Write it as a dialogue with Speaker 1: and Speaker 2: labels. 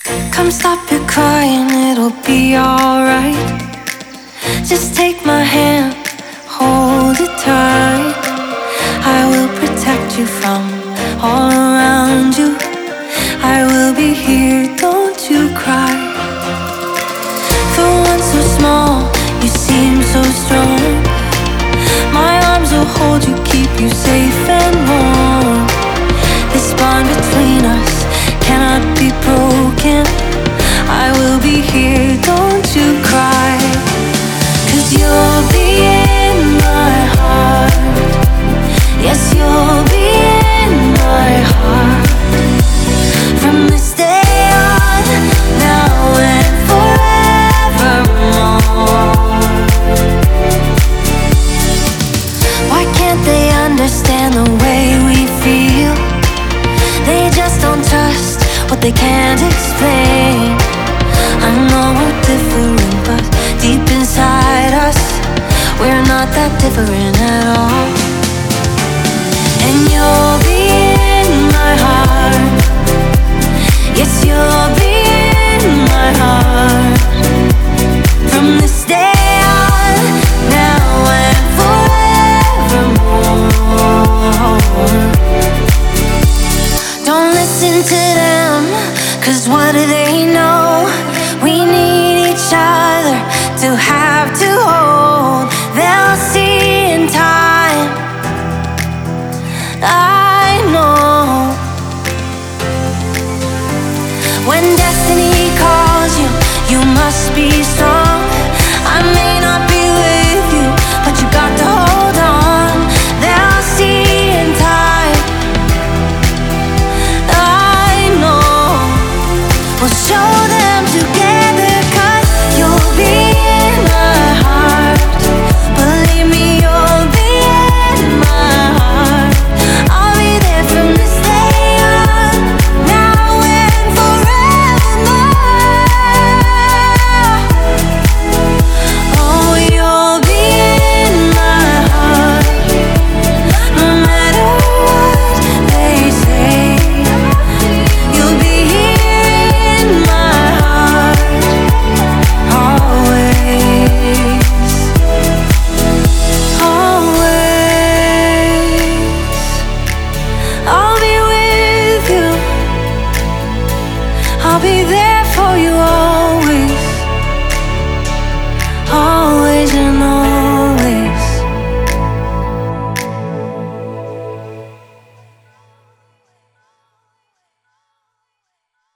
Speaker 1: Come stop your crying, it'll be alright. Just take my hand, hold it tight. I will protect you from all around you. I will be here, don't you cry. For one so small, you seem so strong. My arms will hold you, keep you safe and warm. This bond between us cannot be broken. I will be here, don't you cry. 'Cause you'll be in my heart. Yes, you'll be in my heart. From this day on, now and forevermore. Why can't they understand the way we feel? They just don't trust what they can't explain. I know we're different, but deep inside us, we're not that different at all. And you'll be in my heart. Yes, you'll be in my heart. From this day on, now and forevermore. Don't listen to them, 'cause what do they know? We need each other to have to hold. They'll see in time, I know. When destiny calls you, you must be strong. I may not be with you, but you got to hold on. They'll see in time, I know. We'll show them together, 'cause you'll be in my heart. Believe me, you'll be in my heart. I'll be there from this day on, now and forevermore. Oh, you'll be in my heart. No matter what they say, you'll be here in my heart. Always, always. I'll be with you. I'll be there for you always.